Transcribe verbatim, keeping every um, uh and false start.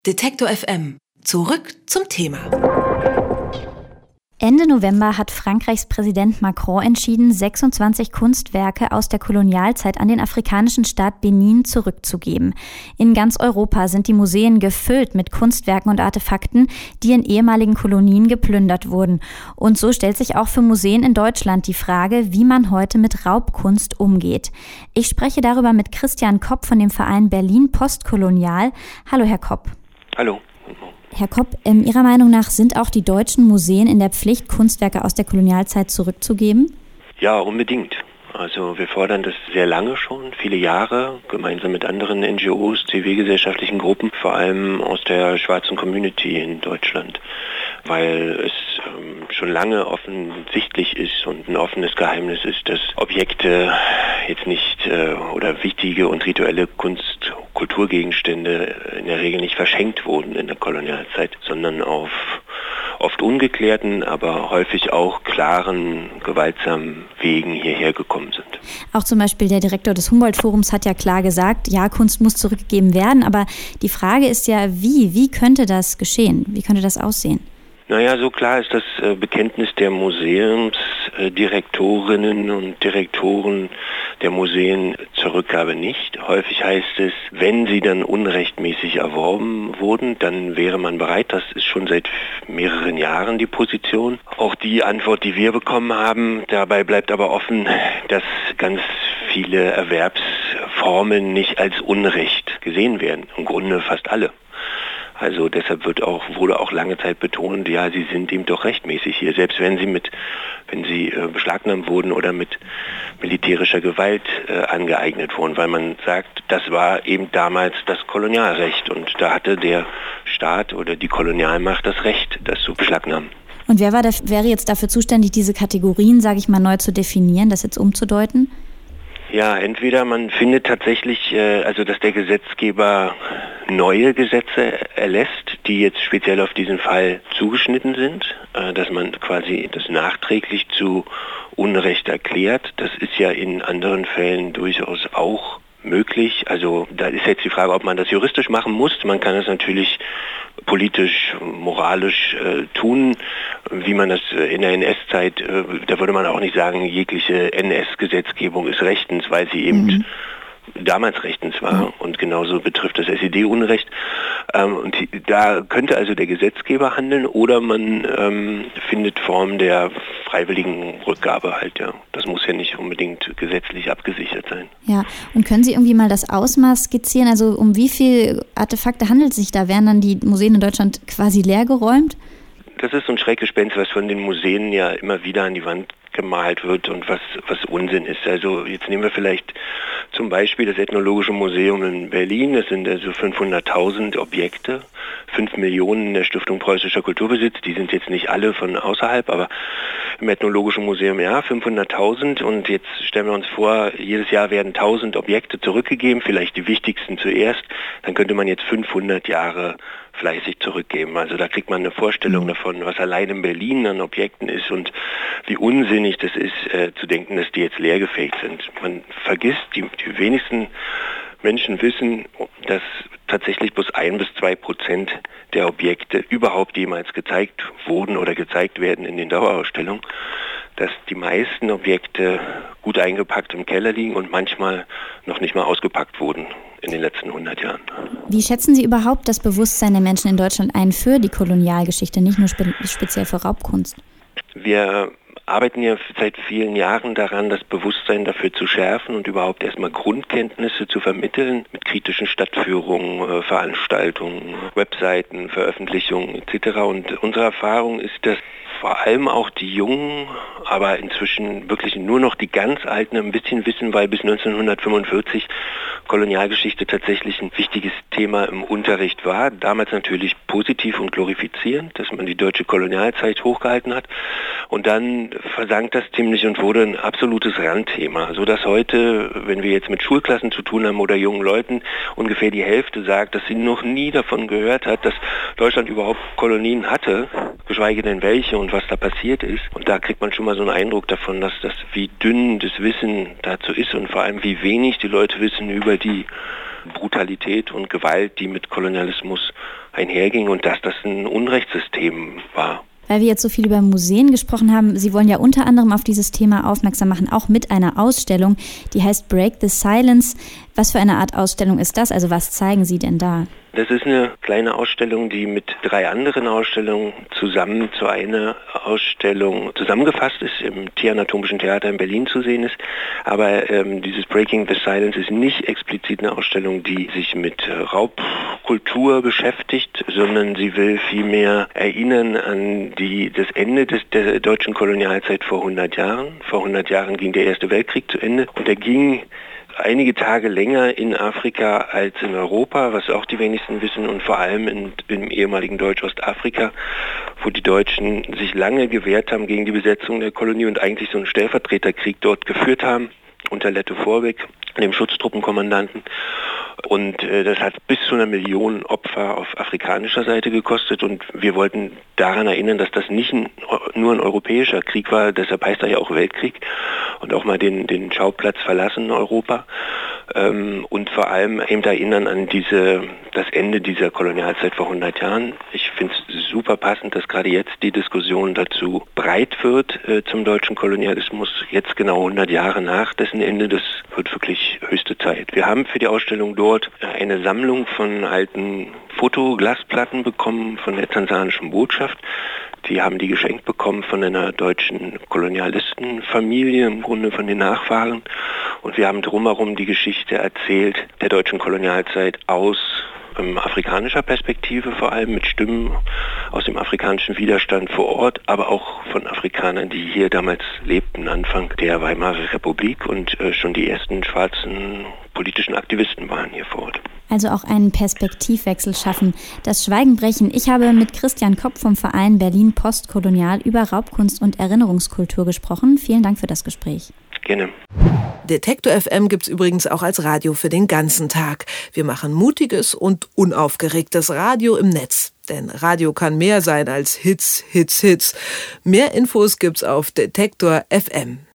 Detektor F M. Zurück zum Thema. Ende November hat Frankreichs Präsident Macron entschieden, sechsundzwanzig Kunstwerke aus der Kolonialzeit an den afrikanischen Staat Benin zurückzugeben. In ganz Europa sind die Museen gefüllt mit Kunstwerken und Artefakten, die in ehemaligen Kolonien geplündert wurden. Und so stellt sich auch für Museen in Deutschland die Frage, wie man heute mit Raubkunst umgeht. Ich spreche darüber mit Christian Kopp von dem Verein Berlin Postkolonial. Hallo, Herr Kopp. Hallo. Herr Kopp, ähm, Ihrer Meinung nach sind auch die deutschen Museen in der Pflicht, Kunstwerke aus der Kolonialzeit zurückzugeben? Ja, unbedingt. Also wir fordern das sehr lange schon, viele Jahre, gemeinsam mit anderen N G Os, zivilgesellschaftlichen Gruppen, vor allem aus der schwarzen Community in Deutschland, weil es ähm, schon lange offensichtlich ist und ein offenes Geheimnis ist, dass Objekte jetzt nicht äh, oder wichtige und rituelle Kunst, Kulturgegenstände in der Regel nicht verschenkt wurden in der Kolonialzeit, sondern auf oft ungeklärten, aber häufig auch klaren, gewaltsamen Wegen hierher gekommen sind. Auch zum Beispiel der Direktor des Humboldt-Forums hat ja klar gesagt, ja, Kunst muss zurückgegeben werden, aber die Frage ist ja, wie? Wie könnte das geschehen? Wie könnte das aussehen? Naja, so klar ist das Bekenntnis der Museumsdirektorinnen und Direktoren der Museen zur Rückgabe nicht. Häufig heißt es, wenn sie dann unrechtmäßig erworben wurden, dann wäre man bereit. Das ist schon seit mehreren Jahren die Position. Auch die Antwort, die wir bekommen haben, dabei bleibt aber offen, dass ganz viele Erwerbsformen nicht als Unrecht gesehen werden. Im Grunde fast alle. Also deshalb wird auch, wurde auch lange Zeit betont, ja, sie sind eben doch rechtmäßig hier, selbst wenn sie mit, wenn sie äh, beschlagnahmt wurden oder mit militärischer Gewalt äh, angeeignet wurden, weil man sagt, das war eben damals das Kolonialrecht und da hatte der Staat oder die Kolonialmacht das Recht, das zu beschlagnahmen. Und wer war da, wäre jetzt dafür zuständig, diese Kategorien, sage ich mal, neu zu definieren, das jetzt umzudeuten? Ja, entweder man findet tatsächlich, äh, also dass der Gesetzgeber neue Gesetze erlässt, die jetzt speziell auf diesen Fall zugeschnitten sind, äh, dass man quasi das nachträglich zu Unrecht erklärt. Das ist ja in anderen Fällen durchaus auch möglich. Also da ist jetzt die Frage, ob man das juristisch machen muss. Man kann es natürlich politisch, moralisch äh, tun, wie man das äh, in der N S-Zeit, äh, da würde man auch nicht sagen, jegliche N S-Gesetzgebung ist rechtens, weil sie eben mhm. damals rechtens war mhm. und genauso betrifft das S E D-Unrecht. Ähm, und die, da könnte also der Gesetzgeber handeln oder man ähm, findet Formen der freiwilligen Rückgabe halt, ja. Das muss ja nicht unbedingt gesetzlich abgesichert sein. Ja, und können Sie irgendwie mal das Ausmaß skizzieren? Also um wie viele Artefakte handelt es sich da? Werden dann die Museen in Deutschland quasi leergeräumt? Das ist so ein Schreckgespenst, was von den Museen ja immer wieder an die Wand gemalt wird und was, was Unsinn ist. Also jetzt nehmen wir vielleicht zum Beispiel das Ethnologische Museum in Berlin. Das sind also fünfhunderttausend Objekte, fünf Millionen in der Stiftung Preußischer Kulturbesitz. Die sind jetzt nicht alle von außerhalb, aber im Ethnologischen Museum ja, fünfhunderttausend. Und jetzt stellen wir uns vor, jedes Jahr werden tausend Objekte zurückgegeben, vielleicht die wichtigsten zuerst. Dann könnte man jetzt fünfhundert Jahre fleißig zurückgeben. Also da kriegt man eine Vorstellung davon, was allein in Berlin an Objekten ist und wie unsinnig das ist, äh, zu denken, dass die jetzt leergefegt sind. Man vergisst, die, die wenigsten Menschen wissen, dass tatsächlich bloß ein bis zwei Prozent der Objekte überhaupt jemals gezeigt wurden oder gezeigt werden in den Dauerausstellungen, dass die meisten Objekte gut eingepackt im Keller liegen und manchmal noch nicht mal ausgepackt wurden in den letzten hundert Jahren. Wie schätzen Sie überhaupt das Bewusstsein der Menschen in Deutschland ein für die Kolonialgeschichte, nicht nur spe- speziell für Raubkunst? Wir arbeiten ja seit vielen Jahren daran, das Bewusstsein dafür zu schärfen und überhaupt erstmal Grundkenntnisse zu vermitteln mit kritischen Stadtführungen, Veranstaltungen, Webseiten, Veröffentlichungen et cetera. Und unsere Erfahrung ist, dass vor allem auch die Jungen, aber inzwischen wirklich nur noch die ganz Alten ein bisschen wissen, weil bis neunzehnhundertfünfundvierzig Kolonialgeschichte tatsächlich ein wichtiges Thema im Unterricht war. Damals natürlich positiv und glorifizierend, dass man die deutsche Kolonialzeit hochgehalten hat. Und dann versank das ziemlich und wurde ein absolutes Randthema, sodass heute, wenn wir jetzt mit Schulklassen zu tun haben oder jungen Leuten, ungefähr die Hälfte sagt, dass sie noch nie davon gehört hat, dass Deutschland überhaupt Kolonien hatte, geschweige denn welche und und was da passiert ist. Und da kriegt man schon mal so einen Eindruck davon, dass das, wie dünn das Wissen dazu ist und vor allem wie wenig die Leute wissen über die Brutalität und Gewalt, die mit Kolonialismus einherging und dass das ein Unrechtssystem war. Weil wir jetzt so viel über Museen gesprochen haben, Sie wollen ja unter anderem auf dieses Thema aufmerksam machen, auch mit einer Ausstellung, die heißt Break the Silence. Was für eine Art Ausstellung ist das? Also was zeigen Sie denn da? Das ist eine kleine Ausstellung, die mit drei anderen Ausstellungen zusammen zu einer Ausstellung zusammengefasst ist, im Tieranatomischen Theater in Berlin zu sehen ist. Aber ähm, dieses Breaking the Silence ist nicht explizit eine Ausstellung, die sich mit äh, Raubkultur beschäftigt, sondern sie will vielmehr erinnern an die, das Ende des, der deutschen Kolonialzeit vor hundert Jahren. Vor hundert Jahren ging der Erste Weltkrieg zu Ende und der ging einige Tage länger in Afrika als in Europa, was auch die wenigsten wissen, und vor allem in, im ehemaligen Deutsch-Ostafrika, wo die Deutschen sich lange gewehrt haben gegen die Besetzung der Kolonie und eigentlich so einen Stellvertreterkrieg dort geführt haben, unter Letto Vorbeck, dem Schutztruppenkommandanten. Und äh, das hat bis zu einer Million Opfer auf afrikanischer Seite gekostet und wir wollten daran erinnern, dass das nicht ein, nur ein europäischer Krieg war, deshalb heißt er ja auch Weltkrieg und auch mal den, den Schauplatz verlassen Europa ähm, und vor allem eben erinnern an diese, das Ende dieser Kolonialzeit vor hundert Jahren. Ich finde es super passend, dass gerade jetzt die Diskussion dazu breit wird äh, zum deutschen Kolonialismus, jetzt genau hundert Jahre nach dessen Ende, das wird wirklich höchste Zeit. Wir haben für die Ausstellung dort eine Sammlung von alten Fotoglasplatten bekommen von der tansanischen Botschaft. Die haben die geschenkt bekommen von einer deutschen Kolonialistenfamilie, im Grunde von den Nachfahren. Und wir haben drumherum die Geschichte erzählt der deutschen Kolonialzeit aus ähm, afrikanischer Perspektive, vor allem mit Stimmen aus dem afrikanischen Widerstand vor Ort, aber auch von Afrikanern, die hier damals lebten, Anfang der Weimarer Republik und äh, schon die ersten schwarzen politischen Aktivisten waren hier vor Ort. Also auch einen Perspektivwechsel schaffen, das Schweigen brechen. Ich habe mit Christian Kopp vom Verein Berlin Postkolonial über Raubkunst und Erinnerungskultur gesprochen. Vielen Dank für das Gespräch. Gerne. Detektor F M gibt's übrigens auch als Radio für den ganzen Tag. Wir machen mutiges und unaufgeregtes Radio im Netz. Denn Radio kann mehr sein als Hits, Hits, Hits. Mehr Infos gibt's auf Detektor F M.